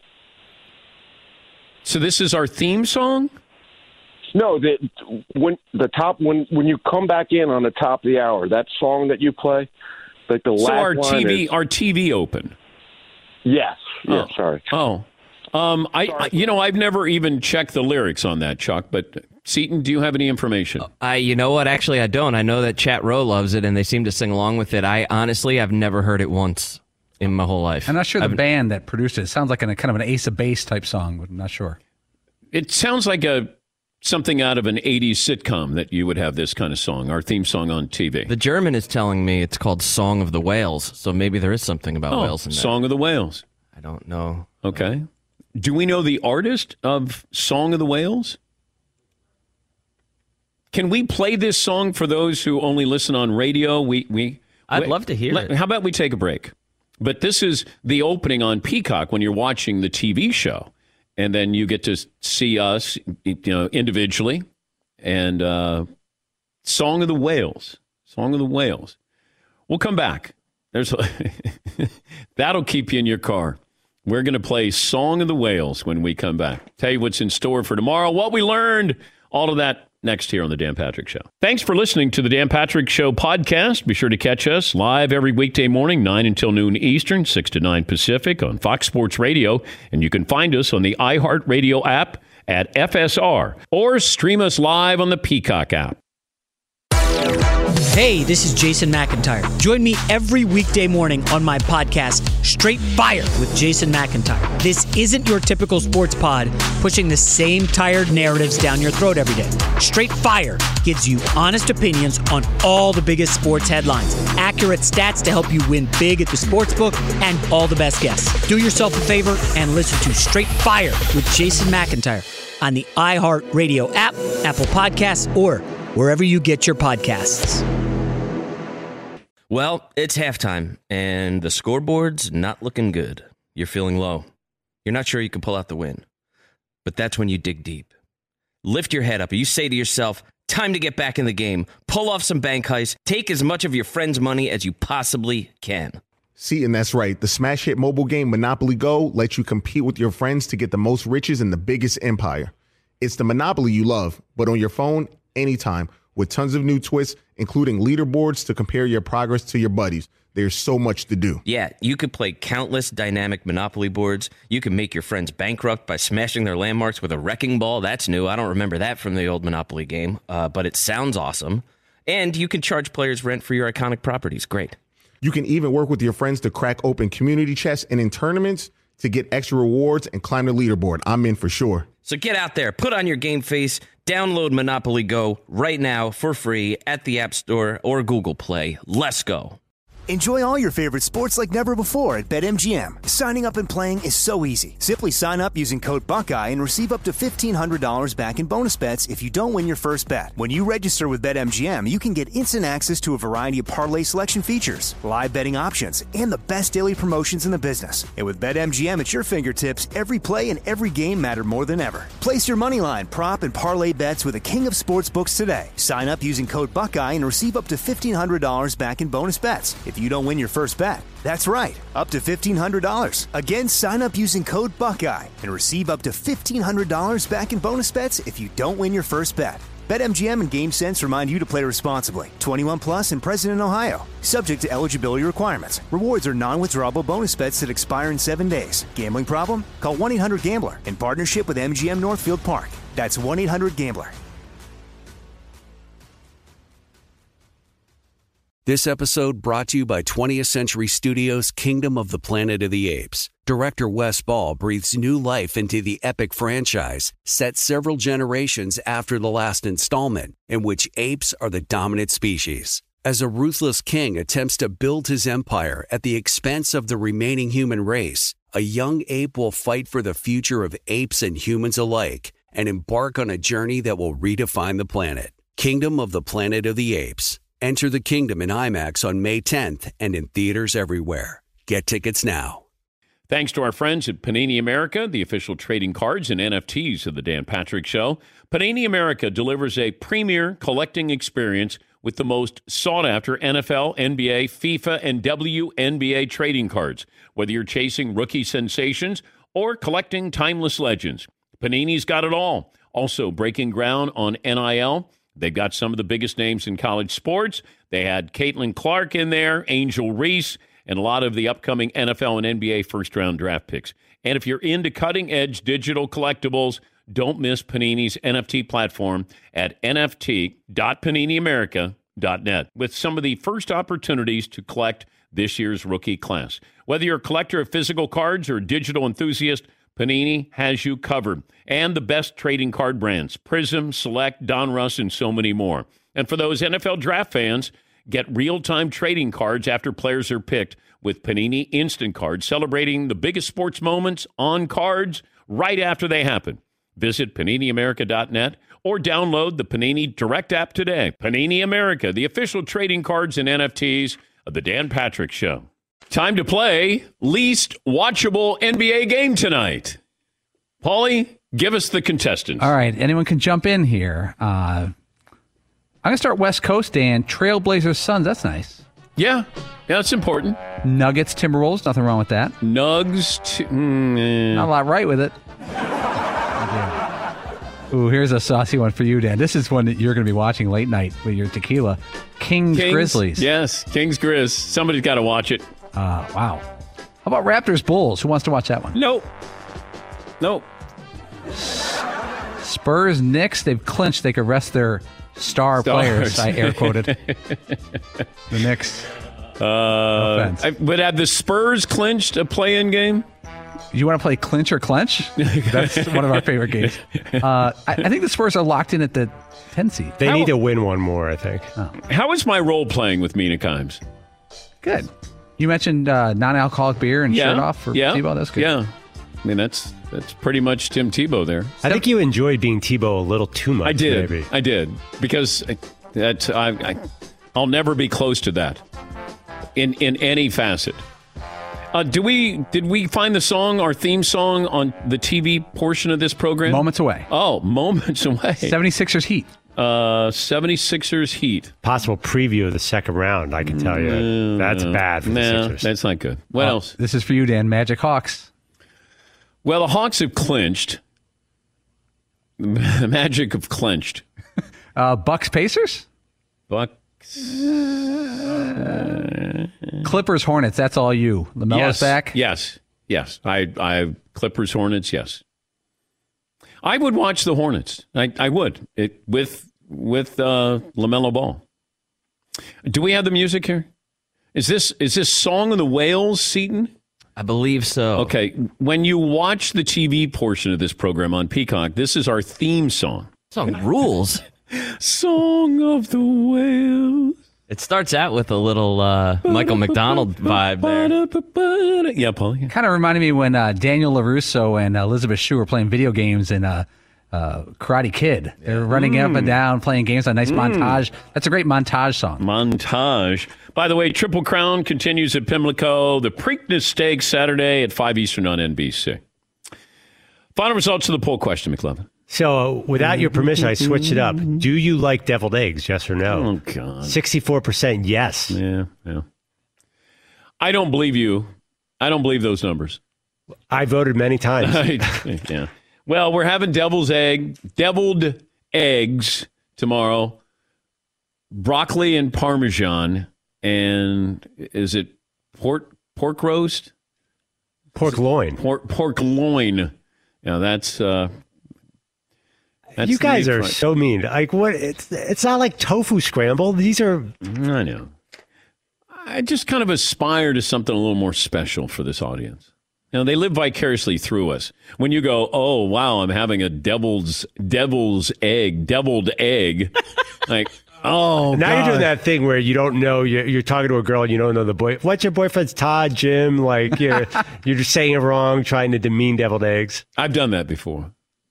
So this is our theme song? No, when you come back in on the top of the hour, that song that you play, like the last line is, our TV open. Yes. Yeah. Sorry. Oh. I've never even checked the lyrics on that, Chuck, but Seton, do you have any information? You know what? Actually, I don't. I know that Chat Row loves it, and they seem to sing along with it. I've never heard it once in my whole life. I'm not sure the band that produced it. It sounds like kind of an Ace of Base type song, but I'm not sure. It sounds like something out of an 80s sitcom that you would have this kind of song, our theme song on TV. The German is telling me it's called Song of the Whales, so maybe there is something about whales in there. Song of the Whales. I don't know. Okay. Do we know the artist of Song of the Whales? Can we play this song for those who only listen on radio? I'd love to hear it. How about we take a break? But this is the opening on Peacock when you're watching the TV show. And then you get to see us, individually. And Song of the Whales. Song of the Whales. We'll come back. That'll keep you in your car. We're going to play Song of the Whales when we come back. Tell you what's in store for tomorrow, what we learned, all of that next here on The Dan Patrick Show. Thanks for listening to The Dan Patrick Show podcast. Be sure to catch us live every weekday morning, 9 until noon Eastern, 6 to 9 Pacific on Fox Sports Radio. And you can find us on the iHeartRadio app at FSR or stream us live on the Peacock app. Hey, this is Jason McIntyre. Join me every weekday morning on my podcast, Straight Fire with Jason McIntyre. This isn't your typical sports pod pushing the same tired narratives down your throat every day. Straight Fire gives you honest opinions on all the biggest sports headlines, accurate stats to help you win big at the sportsbook, and all the best guests. Do yourself a favor and listen to Straight Fire with Jason McIntyre on the iHeartRadio app, Apple Podcasts, or wherever you get your podcasts. Well, it's halftime, and the scoreboard's not looking good. You're feeling low. You're not sure you can pull out the win. But that's when you dig deep. Lift your head up. You say to yourself, time to get back in the game. Pull off some bank heists. Take as much of your friend's money as you possibly can. See, and that's right. The smash hit mobile game Monopoly Go lets you compete with your friends to get the most riches in the biggest empire. It's the Monopoly you love, but on your phone, anytime, with tons of new twists, including leaderboards to compare your progress to your buddies. There's so much to do. Yeah, you could play countless dynamic Monopoly boards. You can make your friends bankrupt by smashing their landmarks with a wrecking ball. That's new. I don't remember that from the old Monopoly game, but it sounds awesome. And you can charge players rent for your iconic properties. Great. You can even work with your friends to crack open community chests and in tournaments to get extra rewards and climb the leaderboard. I'm in for sure. So get out there, put on your game face, download Monopoly Go right now for free at the App Store or Google Play. Let's go. Enjoy all your favorite sports like never before at BetMGM. Signing up and playing is so easy. Simply sign up using code Buckeye and receive up to $1,500 back in bonus bets if you don't win your first bet. When you register with BetMGM, you can get instant access to a variety of parlay selection features, live betting options, and the best daily promotions in the business. And with BetMGM at your fingertips, every play and every game matter more than ever. Place your moneyline, prop, and parlay bets with the king of sportsbooks today. Sign up using code Buckeye and receive up to $1,500 back in bonus bets if you don't win your first bet. That's right, up to $1,500. Again, sign up using code Buckeye and receive up to $1,500 back in bonus bets if you don't win your first bet. BetMGM and GameSense remind you to play responsibly. 21 plus and present in Ohio. Subject to eligibility requirements. Rewards are non-withdrawable bonus bets that expire in 7 days. Gambling problem? Call 1-800-GAMBLER in partnership with MGM Northfield Park. That's 1-800-GAMBLER. This episode brought to you by 20th Century Studios' Kingdom of the Planet of the Apes. Director Wes Ball breathes new life into the epic franchise, set several generations after the last installment, in which apes are the dominant species. As a ruthless king attempts to build his empire at the expense of the remaining human race, a young ape will fight for the future of apes and humans alike and embark on a journey that will redefine the planet. Kingdom of the Planet of the Apes. Enter the kingdom in IMAX on May 10th and in theaters everywhere. Get tickets now. Thanks to our friends at Panini America, the official trading cards and NFTs of the Dan Patrick Show. Panini America delivers a premier collecting experience with the most sought-after NFL, NBA, FIFA, and WNBA trading cards. Whether you're chasing rookie sensations or collecting timeless legends, Panini's got it all. Also breaking ground on NIL. They've got some of the biggest names in college sports. They had Caitlin Clark in there, Angel Reese, and a lot of the upcoming NFL and NBA first-round draft picks. And if you're into cutting-edge digital collectibles, don't miss Panini's NFT platform at nft.paniniamerica.net with some of the first opportunities to collect this year's rookie class. Whether you're a collector of physical cards or a digital enthusiast, Panini has you covered. And the best trading card brands, Prism, Select, Donruss, and so many more. And for those NFL draft fans, get real-time trading cards after players are picked with Panini Instant Cards, celebrating the biggest sports moments on cards right after they happen. Visit PaniniAmerica.net or download the Panini Direct app today. Panini America, the official trading cards and NFTs of the Dan Patrick Show. Time to play least watchable NBA game tonight. Paulie, give us the contestants. All right, anyone can jump in here. I'm going to start West Coast, Dan. Trailblazers, Suns, that's nice. Yeah, that's important. Nuggets, Timberwolves, nothing wrong with that. Nugs, not a lot right with it. Ooh, here's a saucy one for you, Dan. This is one that you're going to be watching late night with your tequila. Kings, Grizzlies. Yes, Kings, Grizz. Somebody's got to watch it. Wow. How about Raptors, Bulls? Who wants to watch that one? Nope. Spurs, Knicks, they've clinched. They could rest their star players. I air quoted. The Knicks. But have the Spurs clinched a play-in game? You want to play clinch or clench? That's one of our favorite games. I think the Spurs are locked in at the 10 seed. They need to win one more, I think. Oh. How is my role playing with Mina Kimes? Good. You mentioned non-alcoholic beer and shirt off for Tebow. That's good. Yeah. I mean, that's pretty much Tim Tebow there. I think you enjoyed being Tebow a little too much. I did. Maybe. I did. Because I'll never be close to that in any facet. Did we find the song, our theme song, on the TV portion of this program? Moments Away. Oh, Moments Away. 76ers Heat. 76ers Heat. Possible preview of the second round, I can tell you. That's bad for the Sixers. That's not good. What else? This is for you, Dan. Magic Hawks. Well, the Hawks have clinched. The Magic have clinched. Bucks Pacers? Bucks. Clippers Hornets, that's all you. LaMelo's back? Yes. I Clippers Hornets, yes. I would watch the Hornets. I would. With LaMelo Ball. Do we have the music here? Is this Song of the Whales, Seton? I believe so. Okay. When you watch the TV portion of this program on Peacock, this is our theme song. Song rules. Song of the Whales. It starts out with a little Michael McDonald vibe there. Yeah, Paul. Yeah. Kind of reminded me when Daniel LaRusso and Elizabeth Shue were playing video games in Karate Kid. They're running up and down, playing games. A nice montage. That's a great montage song. Montage. By the way, Triple Crown continues at Pimlico. The Preakness Stakes Saturday at 5 Eastern on NBC. Final results of the poll question, McLovin. So, without your permission, I switched it up. Do you like deviled eggs, yes or no? Oh, God. 64% yes. Yeah. I don't believe you. I don't believe those numbers. I voted many times. Yeah. Well, we're having deviled eggs tomorrow. Broccoli and Parmesan, and is it pork roast? Pork loin. Pork loin. Yeah, that's you guys are so mean. Like what? It's not like tofu scramble. These are. I know. I just kind of aspire to something a little more special for this audience. You know, they live vicariously through us. When you go, oh wow, I'm having a deviled egg, like. Oh, now God. You're doing that thing where you don't know, you're talking to a girl and you don't know the boy. What's your boyfriend's Todd, Jim? Like, you're just saying it wrong, trying to demean deviled eggs. I've done that before.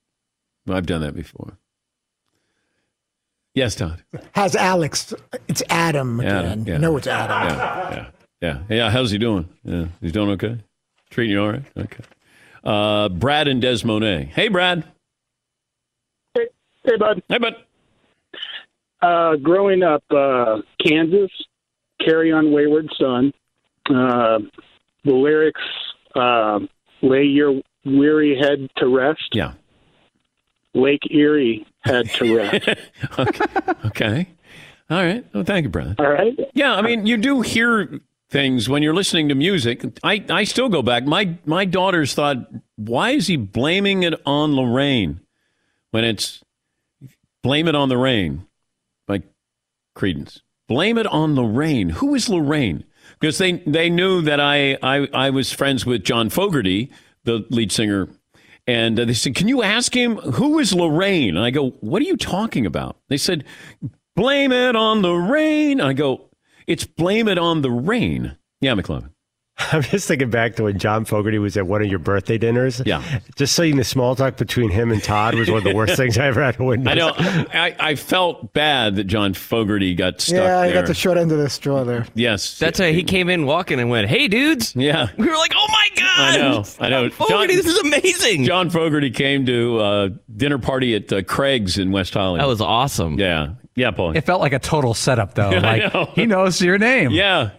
Yes, Todd. How's Alex? It's Adam. Adam, yeah. No, it's Adam. Yeah. How's he doing? Yeah, he's doing okay? Treating you all right? Okay. Brad and Des Monet. Hey, Brad. Hey, bud. Hey, bud. Growing up, Kansas, Carry On Wayward Son, the lyrics, lay your weary head to rest. Yeah. Lake Erie head to rest. Okay. All right. Well, thank you, Brad. All right. Yeah, I mean, you do hear things when you're listening to music. I still go back. My daughters thought, why is he blaming it on Lorraine when it's Blame It on the Rain? By Creedence. Blame It on Lorraine. Who is Lorraine? Because they knew that I was friends with John Fogerty, the lead singer, and they said, can you ask him, who is Lorraine? And I go, what are you talking about? They said, blame it on the rain. And I go, it's Blame It on the Rain. Yeah, McLovin. I'm just thinking back to when John Fogerty was at one of your birthday dinners. Yeah. Just seeing the small talk between him and Todd was one of the worst things I ever had to witness. I know. I felt bad that John Fogerty got stuck there. I got the short end of the straw there. Yes. That's why he came in walking and went, hey, dudes. Yeah. We were like, oh, my God. I know. Fogerty, this is amazing. John Fogerty came to a dinner party at Craig's in West Hollywood. That was awesome. Yeah. Yeah, Paul. It felt like a total setup, though. He knows your name. Yeah.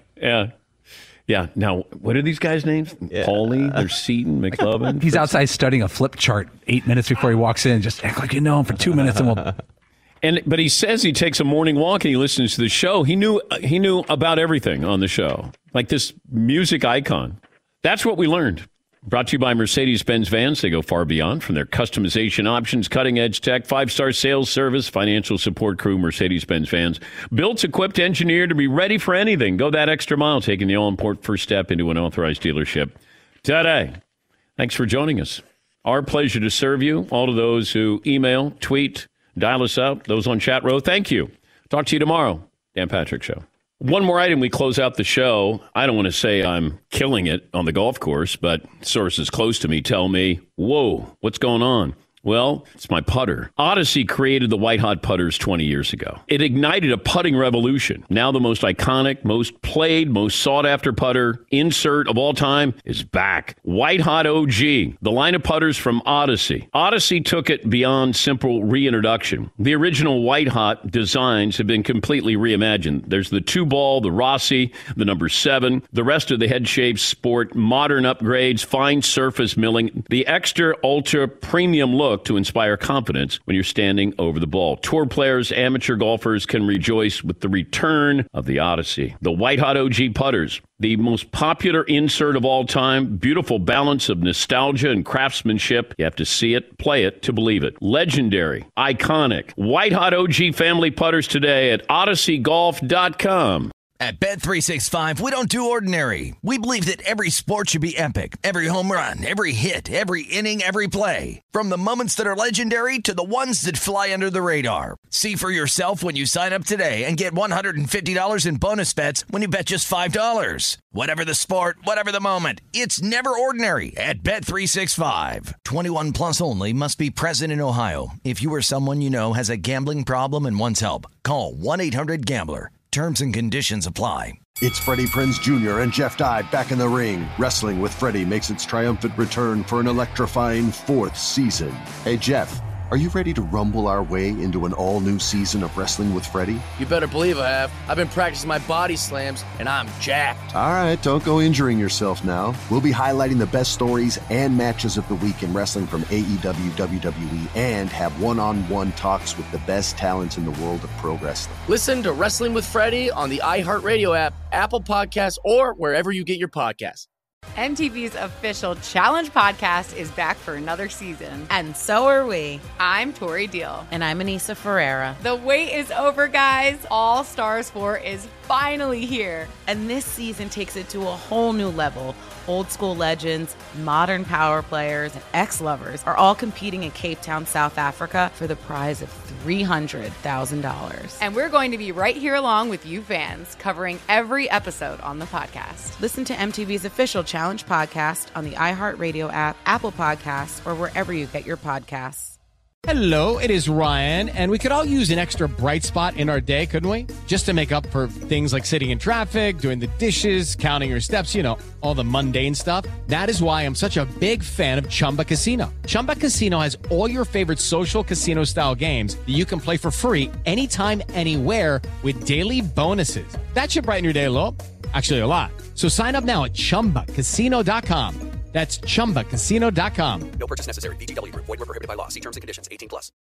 Yeah. Now, what are these guys' names? Yeah. Paulie, there's Seaton, McLovin. He's outside studying a flip chart 8 minutes before he walks in. Just act like you know him for 2 minutes, and we'll. But he says he takes a morning walk and he listens to the show. He knew about everything on the show, like this music icon. That's what we learned. Brought to you by Mercedes-Benz Vans. They go far beyond from their customization options, cutting-edge tech, 5-star sales service, financial support crew, Mercedes-Benz Vans. Built, equipped, engineered to be ready for anything. Go that extra mile, taking the all-important first step into an authorized dealership today. Thanks for joining us. Our pleasure to serve you. All of those who email, tweet, dial us up, those on chat row, thank you. Talk to you tomorrow. Dan Patrick Show. One more item, we close out the show. I don't want to say I'm killing it on the golf course, but sources close to me tell me, whoa, what's going on? Well, it's my putter. Odyssey created the White Hot putters 20 years ago. It ignited a putting revolution. Now the most iconic, most played, most sought-after putter insert of all time is back. White Hot OG, the line of putters from Odyssey. Odyssey took it beyond simple reintroduction. The original White Hot designs have been completely reimagined. There's the 2-ball, the Rossi, the number 7. The rest of the head shapes sport modern upgrades, fine surface milling, the extra ultra premium look to inspire confidence when you're standing over the ball. Tour players, amateur golfers can rejoice with the return of the Odyssey. The White Hot OG putters, the most popular insert of all time, beautiful balance of nostalgia and craftsmanship. You have to see it, play it to believe it. Legendary, iconic, White Hot OG family putters today at odysseygolf.com. At Bet365, we don't do ordinary. We believe that every sport should be epic. Every home run, every hit, every inning, every play. From the moments that are legendary to the ones that fly under the radar. See for yourself when you sign up today and get $150 in bonus bets when you bet just $5. Whatever the sport, whatever the moment, it's never ordinary at Bet365. 21 plus only. Must be present in Ohio. If you or someone you know has a gambling problem and wants help, call 1-800-GAMBLER. Terms and conditions apply. It's Freddie Prinze Jr. and Jeff Dye back in the ring. Wrestling with Freddie makes its triumphant return for an electrifying 4th season. Hey, Jeff, Are you ready to rumble our way into an all-new season of Wrestling with Freddie? You better believe I have. I've been practicing my body slams, and I'm jacked. All right, don't go injuring yourself now. We'll be highlighting the best stories and matches of the week in wrestling from AEW, WWE, and have one-on-one talks with the best talents in the world of pro wrestling. Listen to Wrestling with Freddie on the iHeartRadio app, Apple Podcasts, or wherever you get your podcasts. MTV's official Challenge podcast is back for another season. And so are we. I'm Tori Deal. And I'm Anissa Ferreira. The wait is over, guys. All Stars 4 is finally here. And this season takes it to a whole new level. Old school legends, modern power players, and ex-lovers are all competing in Cape Town, South Africa for the prize of $300,000. And we're going to be right here along with you fans, covering every episode on the podcast. Listen to MTV's official Challenge podcast on the iHeartRadio app, Apple Podcasts, or wherever you get your podcasts. Hello, it is Ryan, and we could all use an extra bright spot in our day, couldn't we? Just to make up for things like sitting in traffic, doing the dishes, counting your steps, you know, all the mundane stuff. That is why I'm such a big fan of Chumba Casino. Chumba Casino has all your favorite social casino-style games that you can play for free anytime, anywhere with daily bonuses. That should brighten your day a little. Actually, a lot. So sign up now at ChumbaCasino.com. That's ChumbaCasino.com. No purchase necessary. VGW Group. Void where prohibited by law. See terms and conditions. 18+.